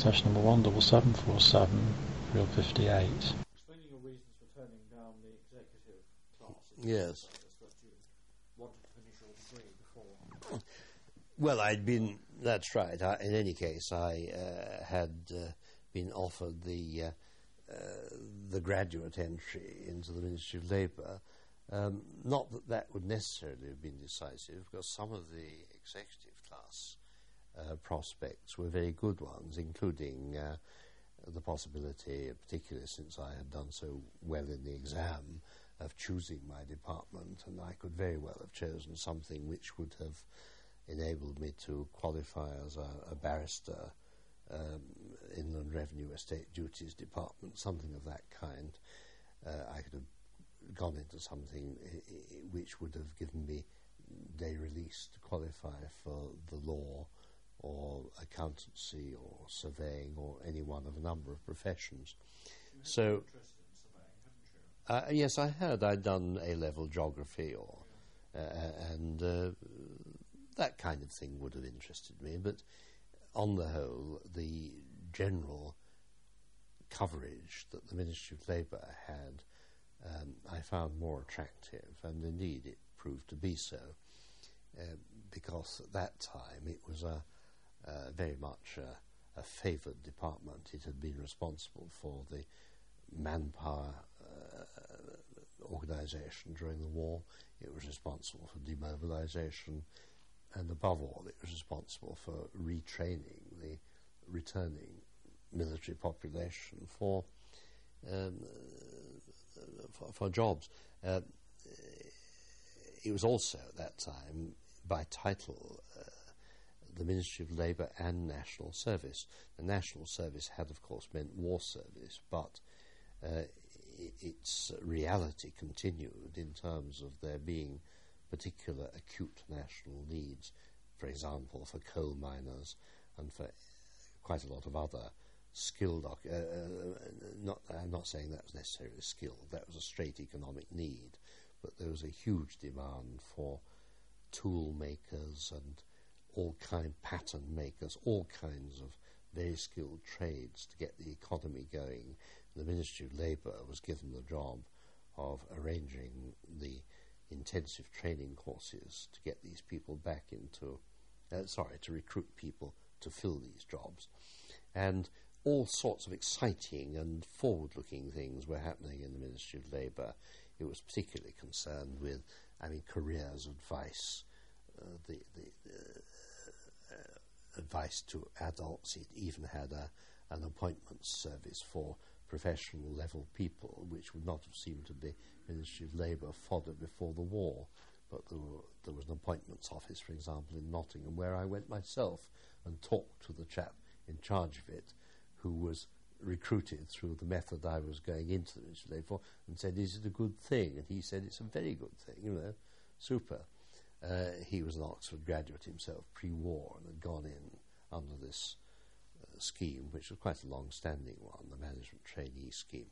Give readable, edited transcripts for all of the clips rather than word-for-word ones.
session number 17747, reel 58. Explaining your reasons for turning down the executive class. Yes. That you wanted to finish your degree before. Well, that's right. In any case, I had been offered the graduate entry into the Ministry of Labour. Not that would necessarily have been decisive, because some of the executive class prospects were very good ones, including the possibility, particularly since I had done so well in the exam, of choosing my department, and I could very well have chosen something which would have enabled me to qualify as a barrister, Inland Revenue Estate Duties Department, something of that kind. I could have gone into something which would have given me day release to qualify for the law or accountancy or surveying or any one of a number of professions. So, yes, I had. I'd done A-level geography and that kind of thing would have interested me. But on the whole, the general coverage that the Ministry of Labour had, I found more attractive, and indeed it proved to be so, because at that time it was very much a favoured department. It had been responsible for the manpower organisation during the war. It was responsible for demobilisation, and above all, it was responsible for retraining the returning military population for jobs. It was also at that time, by title, the Ministry of Labour and National Service. The National Service had, of course, meant war service, but its reality continued in terms of there being particular acute national needs, for example, for coal miners and for quite a lot of other skilled. I'm not saying that was necessarily skilled. That was a straight economic need, but there was a huge demand for tool makers and pattern makers, all kinds of very skilled trades to get the economy going. The Ministry of Labour was given the job of arranging the intensive training courses to get these people back into, to recruit people to fill these jobs. And all sorts of exciting and forward-looking things were happening in the Ministry of Labour. It was particularly concerned with, careers advice, the advice to adults. It even had an appointments service for professional level people, which would not have seemed to be Ministry of Labour fodder before the war. But there was an appointments office, for example, in Nottingham, where I went myself and talked to the chap in charge of it, who was recruited through the method I was going into the Ministry of Labour for, and said, "Is it a good thing?" And he said, "It's a very good thing, super." He was an Oxford graduate himself, pre-war, and had gone in under this scheme, which was quite a long-standing one, the management trainee scheme.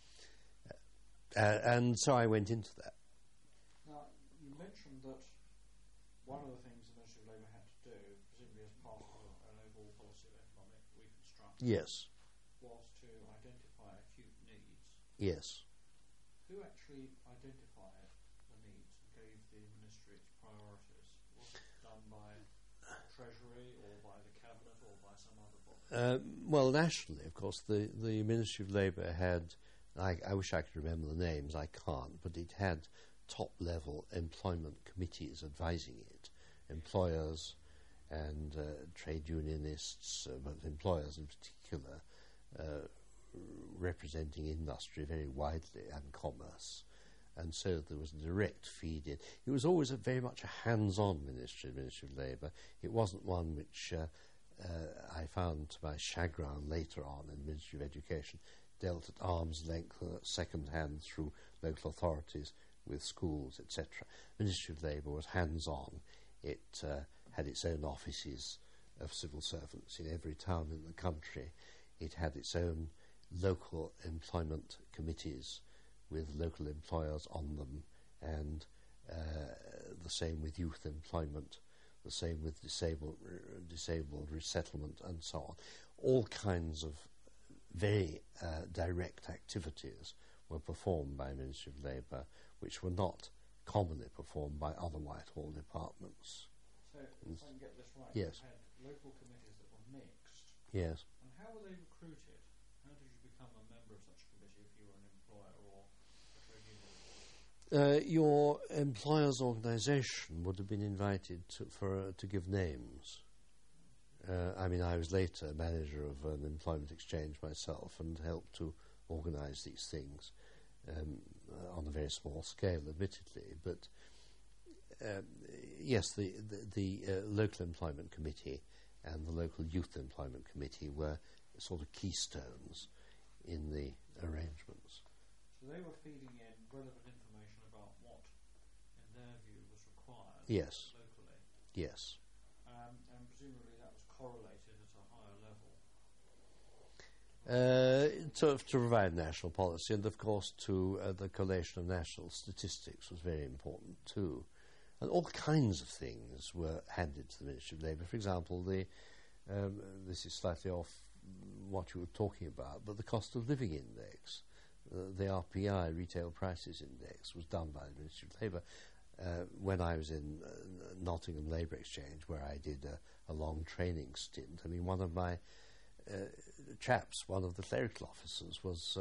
And so I went into that. Now, you mentioned that one of the things the Ministry of Labour had to do, presumably as part of an overall policy of economic reconstruction, Yes. was to identify acute needs. Yes. Who actually identified the needs and gave the Ministry its priorities? Was it done by Treasury or by the Cabinet or by some other body? Well, nationally, of course, the Ministry of Labour had, I wish I could remember the names, I can't, but it had top-level employment committees advising it, employers and trade unionists, but employers in particular, representing industry very widely and commerce. And so there was a direct feed in. It was always very much a hands-on Ministry of Labour. It wasn't one which I found, to my chagrin later on in the Ministry of Education, dealt at arm's length, second-hand through local authorities with schools, etc. Ministry of Labour was hands-on. It had its own offices of civil servants in every town in the country. It had its own local employment committees with local employers on them, and the same with youth employment, the same with disabled resettlement, and so on. all kinds of very direct activities were performed by Ministry of Labour, which were not commonly performed by other Whitehall departments. So, if I can get this right, Yes. you had local committees that were mixed. Yes. And how were they recruited? How did you become a member of such a committee if you were an employer or a trade union? Your employer's organisation would have been invited to give names. I mean, I was later manager of an employment exchange myself and helped to organise these things on a very small scale, admittedly. But yes, the local employment committee and the local youth employment committee were sort of keystones in the arrangements. So they were feeding in relevant information about what, in their view, was required Yes. locally. Yes. And presumably that was correlated at a higher level. To provide national policy, and of course the collation of national statistics was very important too. And all kinds of things were handed to the Ministry of Labour. For example, this is slightly off what you were talking about, but the cost of living index, the RPI, Retail Prices Index, was done by the Ministry of Labour. When I was in Nottingham Labour Exchange, where I did a long training stint, I mean, one of my chaps, one of the clerical officers, was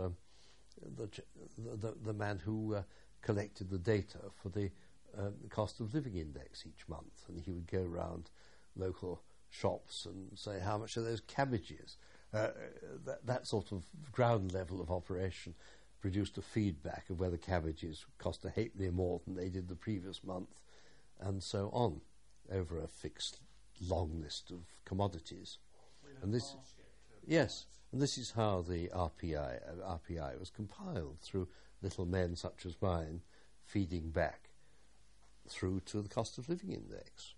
the man who collected the data for the cost of living index each month, and he would go around local shops and say, how much are those cabbages? That sort of ground level of operation produced a feedback of whether cabbages cost a halfpenny more than they did the previous month, and so on, over a fixed long list of commodities. And this, yes, and this is how the RPI was compiled, through little men such as mine feeding back through to the cost of living index.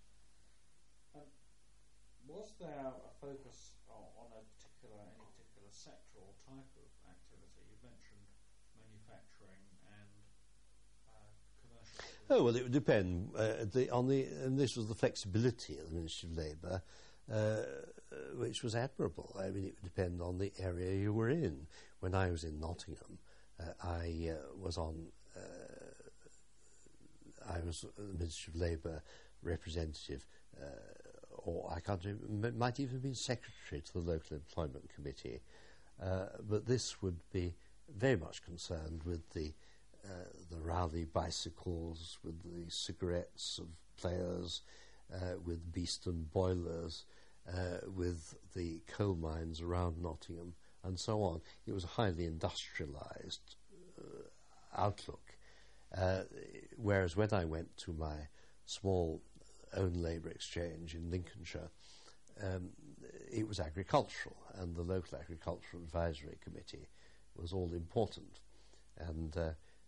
Was there a focus on any particular sector or type of activity? You mentioned manufacturing and commercial. Oh, well, it would depend. And this was the flexibility of the Ministry of Labour, which was admirable. I mean, it would depend on the area you were in. When I was in Nottingham, I was the Ministry of Labour representative, or I can't remember, might even have been secretary to the local employment committee. But this would be very much concerned with the Raleigh bicycles, with the cigarettes of players, with Beeston boilers, with the coal mines around Nottingham, and so on. It was a highly industrialised outlook. Whereas when I went to my small own labour exchange in Lincolnshire, it was agricultural, and the local agricultural advisory committee was all important. And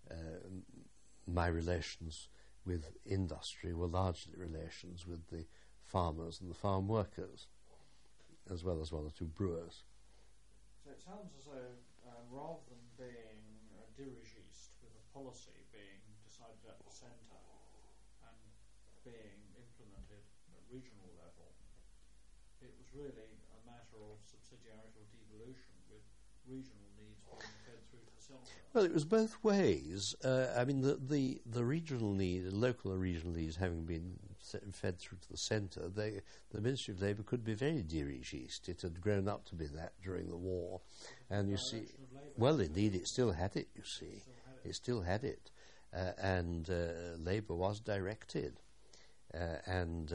my relations with industry were largely relations with the farmers and the farm workers, as well as one or two brewers. So it sounds as though rather than being a dirigiste with a policy being decided at the centre and being implemented at regional level, it was really a matter of subsidiarity or devolution, with regional needs being fed through to the centre. Well, it was both ways. I mean, the regional need, local and regional needs having been fed through to the centre, the Ministry of Labour could be very dirigiste. It had grown up to be that during the war. And you see, well, indeed, it still had it, you see. It still had it. And Labour was directed. And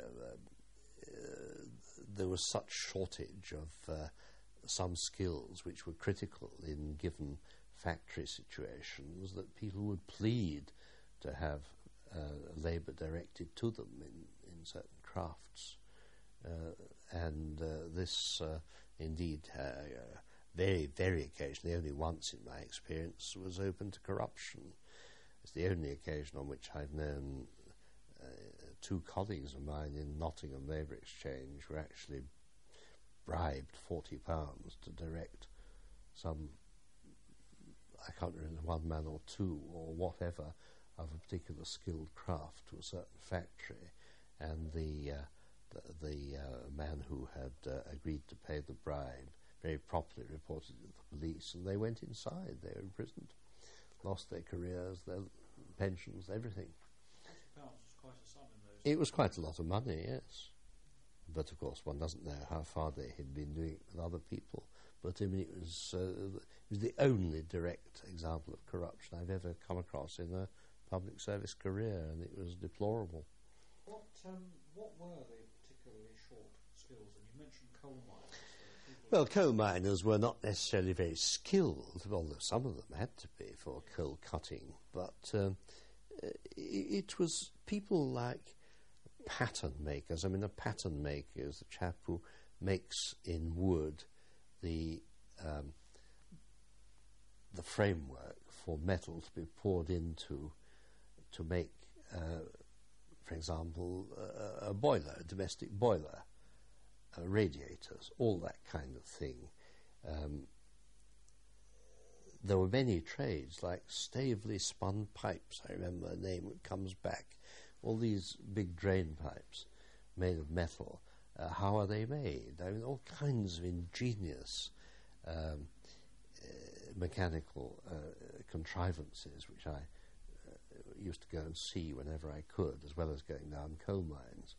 there was such shortage of some skills which were critical in given factory situations that people would plead to have labour directed to them in certain crafts. And this indeed very, very occasionally, only once in my experience, was open to corruption. It's the only occasion on which I've known two colleagues of mine in Nottingham Labour Exchange were actually bribed £40 to direct some, I can't remember, one man or two or whatever, of a particular skilled craft to a certain factory, and the the man who had agreed to pay the bribe very properly reported it to the police, and they went inside. They were imprisoned, lost their careers, their pensions, everything. £40 was quite a sum in those days. It was quite a lot of money, yes. But of course, one doesn't know how far they had been doing it with other people. But I mean, it was the only direct example of corruption I've ever come across in a public service career, and it was deplorable. What were the particularly short skills? And you mentioned coal miners. Well, coal miners were not necessarily very skilled, although some of them had to be for coal cutting. But it was people like pattern makers. I mean, a pattern maker is the chap who makes in wood the framework for metal to be poured into to make, for example, a boiler, a domestic boiler, radiators, all that kind of thing. There were many trades like Staveley spun pipes. I remember a name that comes back. All these big drain pipes made of metal. How are they made? I mean, all kinds of ingenious mechanical contrivances, which I used to go and see whenever I could, as well as going down coal mines.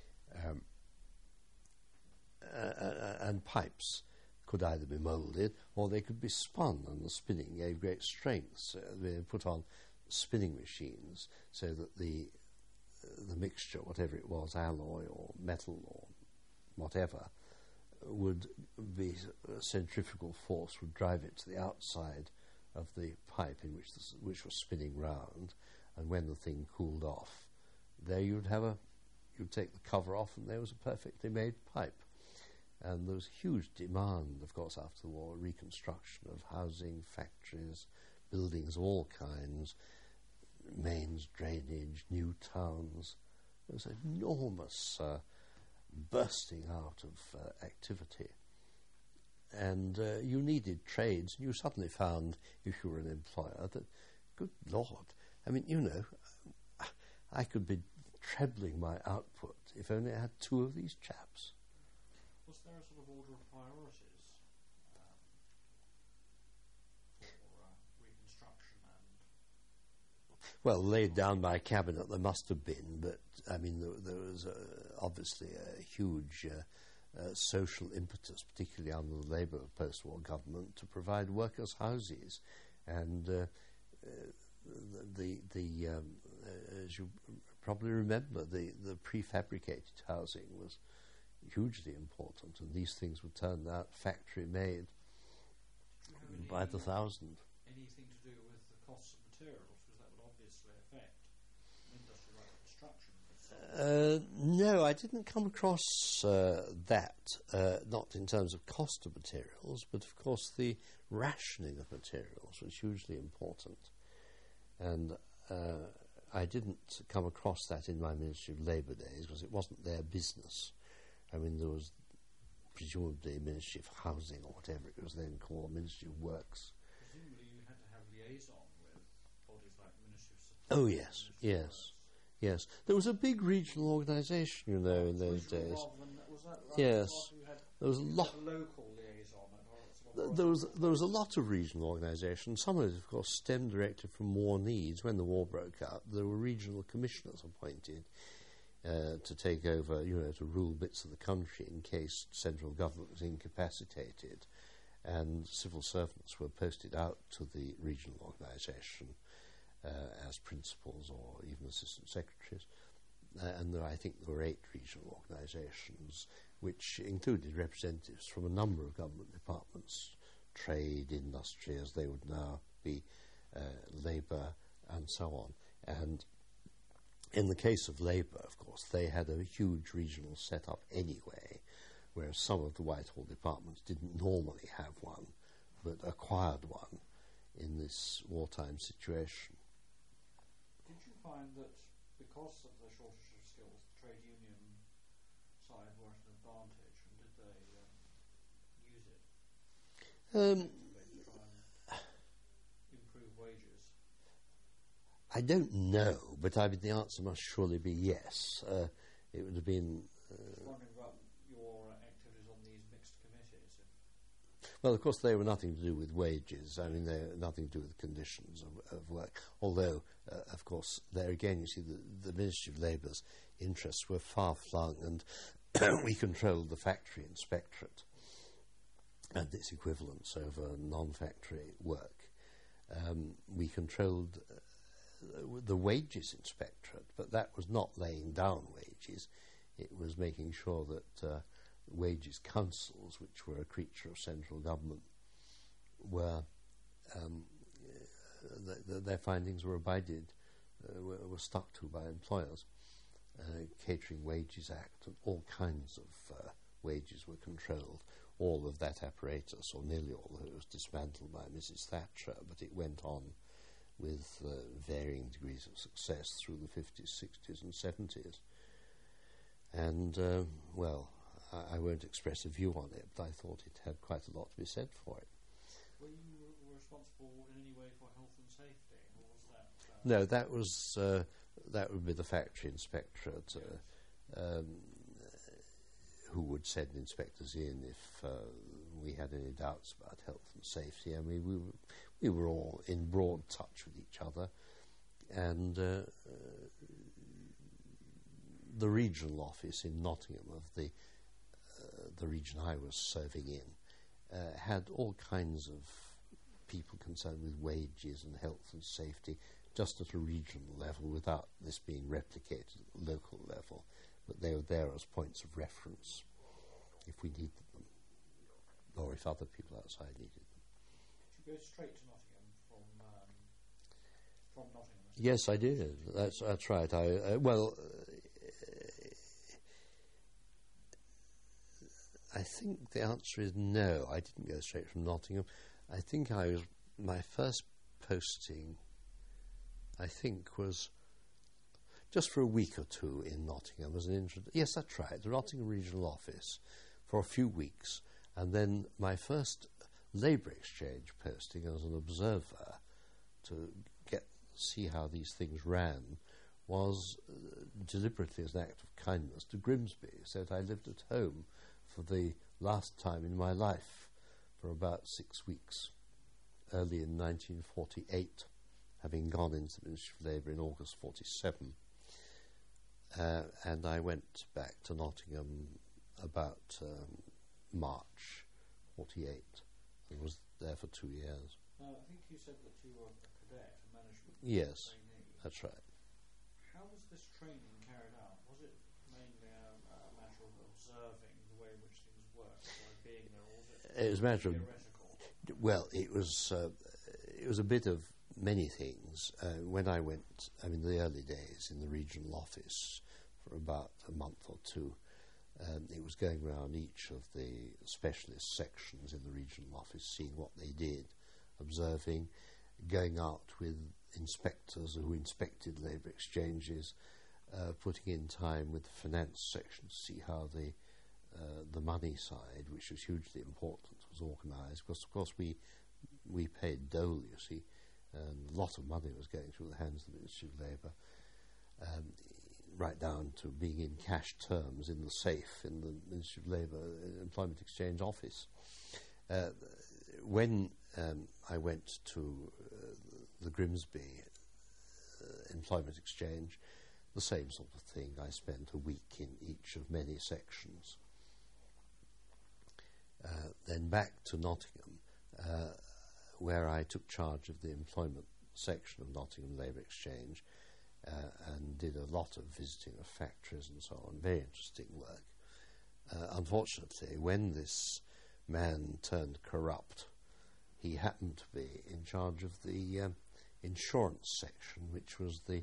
And pipes could either be moulded or they could be spun, and the spinning gave great strength. They were put on spinning machines so that the mixture, whatever it was, alloy or metal or whatever, would be centrifugal force would drive it to the outside of the pipe in which was spinning round, and when the thing cooled off, there you'd take the cover off, and there was a perfectly made pipe. And there was huge demand, of course, after the war, reconstruction of housing, factories, buildings of all kinds, mains, drainage, new towns. There was an enormous bursting out of activity. And you needed trades, and you suddenly found, if you were an employer, that, good Lord, I mean, you know, I could be trebling my output if only I had two of these chaps. Was there a sort of order of priorities for reconstruction and... Well, laid down by cabinet there must have been, but I mean there was obviously a huge social impetus, particularly under the Labour post-war government, to provide workers' houses, and as you probably remember, the prefabricated housing was hugely important, and these things were turned out factory made by the thousand. Anything to do with the costs of materials, because that would obviously affect industry like construction? No, I didn't come across that, not in terms of cost of materials, but of course the rationing of materials was hugely important. And I didn't come across that in my Ministry of Labour days, because it wasn't their business. I mean, there was presumably Ministry of Housing, or whatever it was then called, Ministry of Works. Presumably you had to have liaison with bodies like Ministry of Support. Oh, yes, yes, yes. There was a big regional organisation, you know, in those days. Yes. There was a lot. Local liaison. There was a lot of regional organisations. Some of it, of course, stemmed directly from war needs. When the war broke out, there were regional commissioners appointed to take over, you know, to rule bits of the country in case central government was incapacitated, and civil servants were posted out to the regional organisation as principals or even assistant secretaries. And I think there were 8 regional organisations, which included representatives from a number of government departments, trade, industry, as they would now be, labour, and so on. And in the case of Labour, of course, they had a huge regional set-up anyway, whereas some of the Whitehall departments didn't normally have one, but acquired one in this wartime situation. Did you find that because of the shortage of skills, the trade union side were at an advantage, and did they use it to try and improve wages? I don't know, but I mean, the answer must surely be yes. It would have been just wondering about your activities on these mixed committees. Well, of course, they were nothing to do with wages. I mean, they were nothing to do with conditions of work. Although, of course, there again, you see, the Ministry of Labour's interests were far-flung, and we controlled the factory inspectorate and its equivalents over non-factory work. We controlled the wages inspectorate, but that was not laying down wages. It was making sure that wages councils, which were a creature of central government, were their findings were abided, were stuck to by employers. Catering Wages Act and all kinds of wages were controlled. All of that apparatus, or nearly all of it, was dismantled by Mrs. Thatcher, but it went on with varying degrees of success through the 50s, 60s and 70s. And, well, I won't express a view on it, but I thought it had quite a lot to be said for it. Were you responsible in any way for health and safety, or was that... No, that would be the factory inspectorate, who would send inspectors in if we had any doubts about health and safety. I mean, we were all in broad touch with each other, and the regional office in Nottingham of the region I was serving in had all kinds of people concerned with wages and health and safety, just at a regional level, without this being replicated at the local level. But they were there as points of reference if we needed them, or if other people outside needed them. Did you go straight to Nottingham from Nottingham? Yes, I did. That's right. I think the answer is no. I didn't go straight from Nottingham. I think my first posting, I think, was just for a week or two in Nottingham as an yes, that's right, the Nottingham Regional Office for a few weeks, and then my first Labour Exchange posting as an observer to see how these things ran was deliberately as an act of kindness to Grimsby. So that I lived at home for the last time in my life for about 6 weeks, early in 1948, having gone into the Ministry of Labour in August 47. And I went back to Nottingham about March 48 and was there for 2 years. I think you said that you were a cadet, a management Yes, trainee. that's right. How was this training carried out? Was it mainly a matter of observing the way in which things work by being there, or was it was a matter of theoretical? Well, it was a bit of many things. When I went, the early days in the regional office for about a month or two, it was going around each of the specialist sections in the regional office, seeing what they did, observing, going out with inspectors who inspected labour exchanges, putting in time with the finance section to see how the money side, which was hugely important, was organised. Because, of course, we paid dole, you see, and a lot of money was going through the hands of the Ministry of Labour, right down to being in cash terms in the safe in the Ministry of Labour Employment Exchange office. When I went to the Grimsby Employment Exchange, the same sort of thing. I spent a week in each of many sections. Then back to Nottingham, where I took charge of the employment section of Nottingham Labour Exchange, and did a lot of visiting of factories and so on. Very interesting work. Unfortunately, when this man turned corrupt, he happened to be in charge of the insurance section, which was the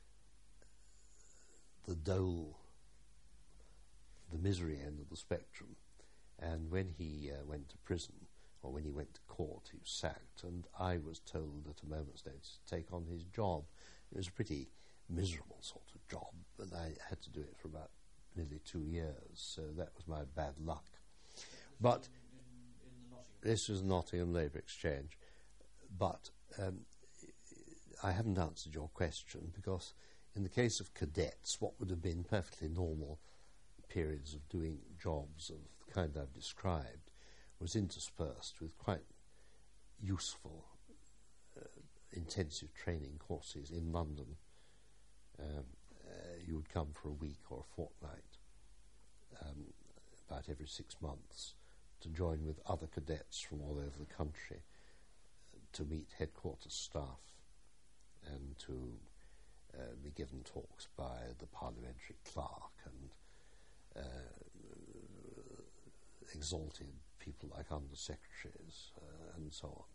dole, the misery end of the spectrum. And when he went to prison, or when he went to court, he was sacked, and I was told at a moment's notice to take on his job. It was a pretty miserable sort of job, but I had to do it for about nearly 2 years, so that was my bad luck. But this was Nottingham Labour Exchange. But I haven't answered your question, because in the case of cadets, what would have been perfectly normal periods of doing jobs of the kind I've described was interspersed with quite useful intensive training courses in London. You would come for a week or a fortnight, about every 6 months, to join with other cadets from all over the country to meet headquarters staff and to be given talks by the parliamentary clerk and exalted people like under-secretaries and so on.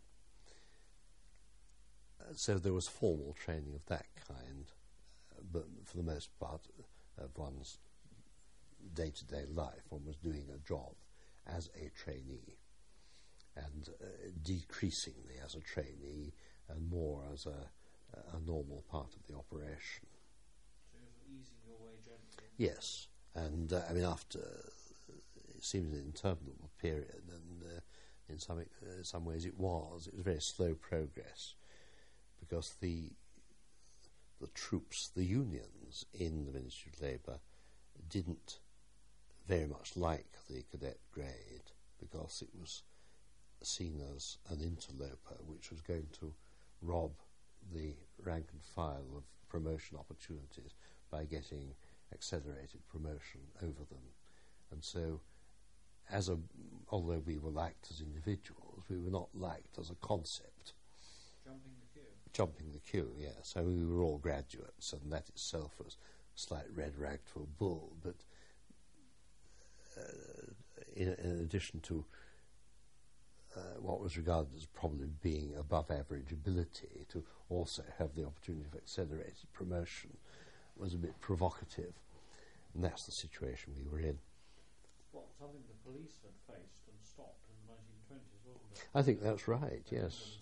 So there was formal training of that kind, but for the most part of one's day-to-day life, one was doing a job as a trainee, and decreasingly as a trainee and more as a normal part of the operation. So you're easing your way gently? Yes, and I mean, after it seemed an interminable period, and in some ways it was very slow progress, because the troops, the unions in the Ministry of Labour, didn't very much like the cadet grade, because it was seen as an interloper which was going to rob the rank and file of promotion opportunities by getting accelerated promotion over them. And so, although we were liked as individuals, we were not liked as a concept. Jumping the queue, yes. I mean, we were all graduates, and that itself was a slight red rag to a bull. But in addition to what was regarded as probably being above average ability, to also have the opportunity of accelerated promotion was a bit provocative. And that's the situation we were in. Well, something the police had faced and stopped in the 1920s, wasn't it? I think that's right, yes.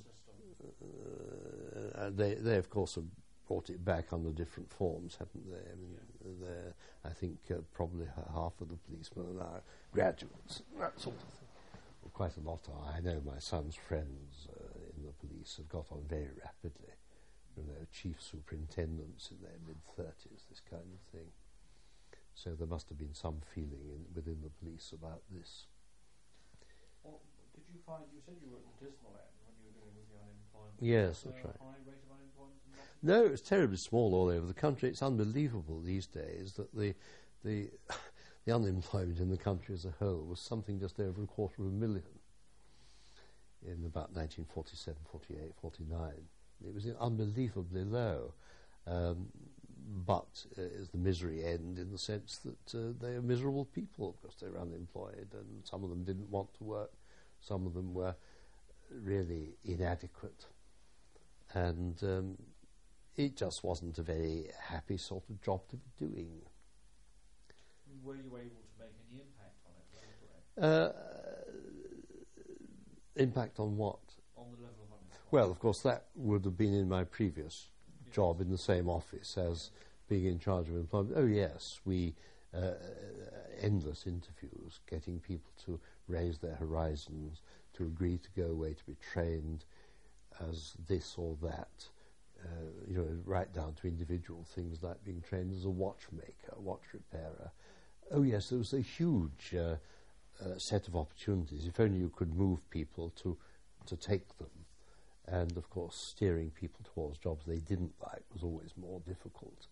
They of course have brought it back under different forms, haven't they? I mean, I think probably half of the policemen are now graduates, that sort of thing. Well, quite a lot are. I know my son's friends in the police have got on very rapidly. You know, chief superintendents in their mid-30s, this kind of thing. So there must have been some feeling within the police about this. Well, did you find, you said you were at the dismal end when you were dealing with the unemployment. Yes, that's right. High rate of unemployment in Nottingham? No, it's terribly small all over the country. It's unbelievable these days that the unemployment in the country as a whole was something just over 250,000 in about 1947, 48, 49. It was unbelievably low. But is the misery end in the sense that they are miserable people because they were unemployed, and some of them didn't want to work, some of them were really inadequate, and it just wasn't a very happy sort of job to be doing. Were you able to make any impact on it? Impact on what? On the level of unemployment. Well, of course, that would have been in my previous job in the same office as being in charge of employment. Oh yes, we endless interviews, getting people to raise their horizons, to agree to go away to be trained as this or that, right down to individual things like being trained as a watchmaker, watch repairer. Oh yes, there was a huge set of opportunities. If only you could move people to take them. And, of course, steering people towards jobs they didn't like was always more difficult.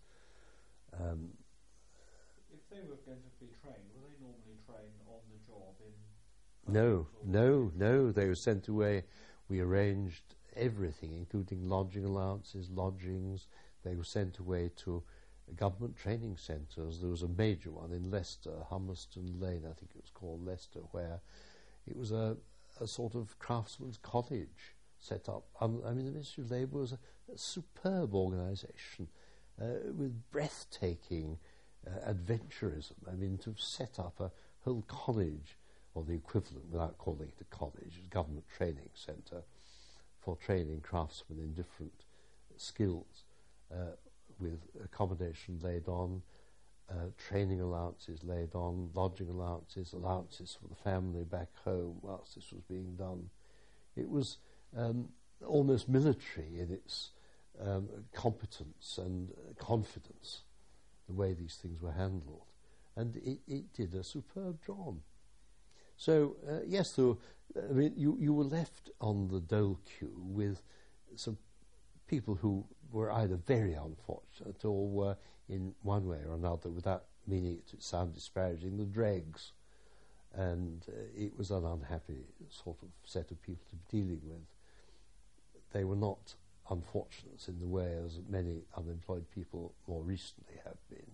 If they were going to be trained, were they normally trained on the job in... No. They were sent away. We arranged everything, including lodging allowances, lodgings. They were sent away to government training centres. There was a major one in Leicester, Humberston Lane, I think it was called Leicester, where it was a sort of craftsman's college set up. I mean, the Ministry of Labour was a superb organisation with breathtaking adventurism. I mean, to set up a whole college, or the equivalent, without calling it a college, a government training centre for training craftsmen in different skills, with accommodation laid on, training allowances laid on, lodging allowances, allowances for the family back home whilst this was being done. It was almost military in its competence and confidence, the way these things were handled. and it did a superb job. So, yes, so, I mean, you were left on the dole queue with some people who were either very unfortunate or were, in one way or another, without meaning it to sound disparaging, the dregs. And it was an unhappy sort of set of people to be dealing with. They were not unfortunates in the way as many unemployed people more recently have been.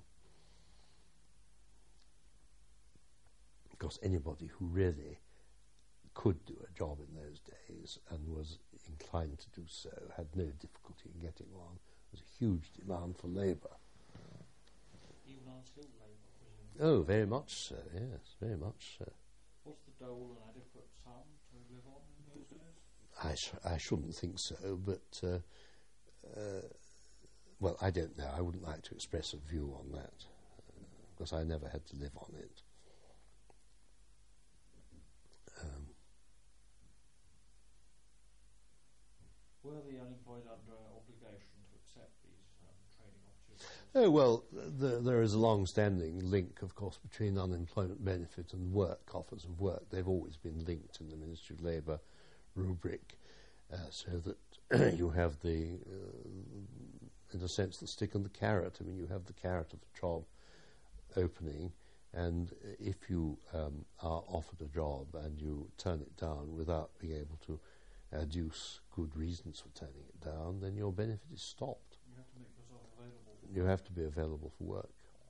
Because anybody who really could do a job in those days and was inclined to do so had no difficulty in getting one. There was a huge demand for labour. Even unskilled labour, presumably? Oh, very much so, yes, very much so. Was the dole an adequate sum to live on in those days? I shouldn't think so, but, well, I don't know. I wouldn't like to express a view on that, because I never had to live on it. Were the unemployed under obligation to accept these training opportunities? Oh, well, there is a long-standing link, of course, between unemployment benefit and work, offers of work. They've always been linked in the Ministry of Labour rubric, so that you have the, in a sense, the stick and the carrot. I mean, you have the carrot of the job opening, and if you are offered a job and you turn it down without being able to adduce good reasons for turning it down, then your benefit is stopped. You have to make yourself available. You have to be available for work.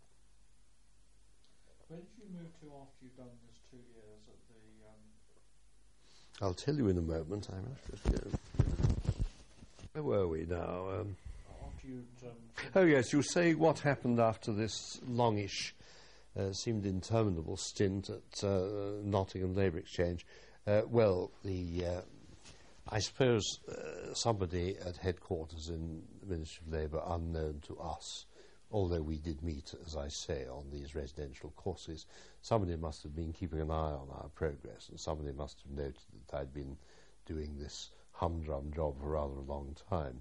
Where did you move to after you'd done this 2 years at the... I'll tell you in a moment. I must just go. Where were we now? After you'd... Oh, yes, you say what happened after this longish, seemed interminable stint at Nottingham Labour Exchange. Well, I suppose somebody at headquarters in the Ministry of Labour, unknown to us, although we did meet, as I say, on these residential courses, somebody must have been keeping an eye on our progress, and somebody must have noted that I'd been doing this humdrum job for rather a long time.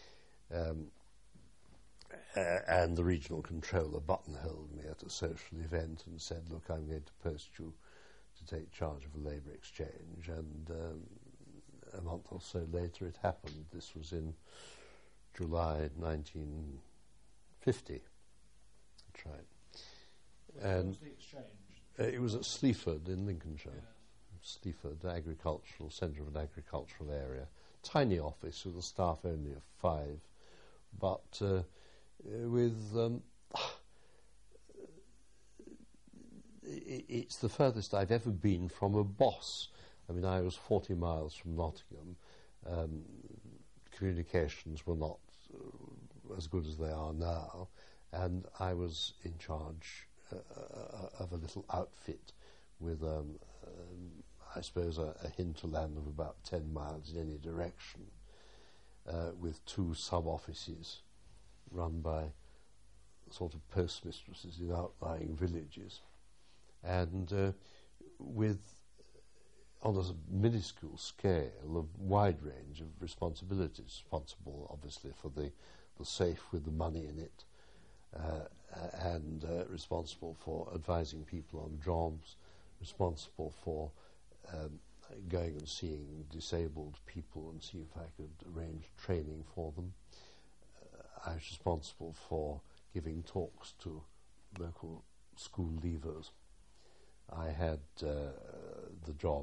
And the regional controller buttonholed me at a social event and said, look, I'm going to post you to take charge of a labour exchange, and a month or so later it happened. This was in July 1950. That's right. Where And was the exchange? it was at Sleaford in Lincolnshire. Yes. Sleaford, agricultural, centre of an agricultural area. Tiny office with a staff only of 5, but with... it's the furthest I've ever been from a boss. I mean, I was 40 miles from Nottingham. Communications were not as good as they are now, and I was in charge of a little outfit with, I suppose, a hinterland of about 10 miles in any direction, with 2 sub-offices run by sort of postmistresses in outlying villages, and with, on a minuscule scale, a wide range of responsibilities, responsible obviously for the safe with the money in it, and responsible for advising people on jobs, responsible for going and seeing disabled people and see if I could arrange training for them. I was responsible for giving talks to local school leavers. I had the job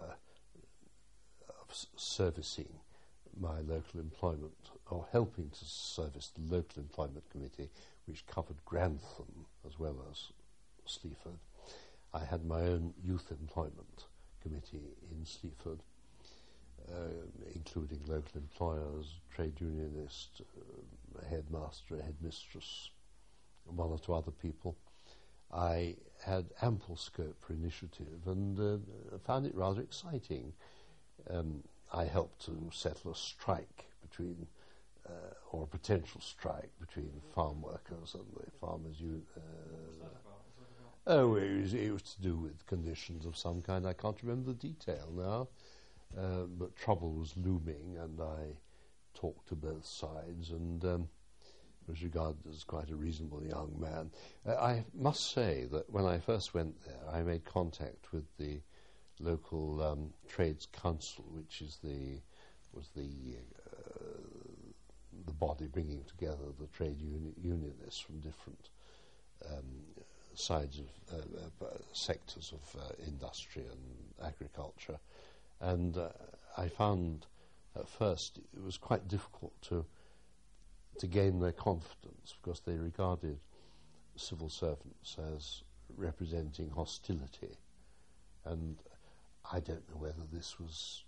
of servicing my local employment, or helping to service the local employment committee, which covered Grantham as well as Sleaford. I had my own youth employment committee in Sleaford, including local employers, trade unionist, a headmaster, a headmistress, and 1 or 2 other people. I had ample scope for initiative and found it rather exciting. I helped to settle a strike between, or a potential strike between farm workers and the farmers' union. Oh, it was to do with conditions of some kind. I can't remember the detail now, but trouble was looming, and I talked to both sides, and was regarded as quite a reasonable young man. I must say that when I first went there, I made contact with the local Trades Council, which is was the body bringing together the trade unionists from different sides of sectors of industry and agriculture, and I found at first it was quite difficult to gain their confidence, because they regarded civil servants as representing hostility, and I don't know whether this was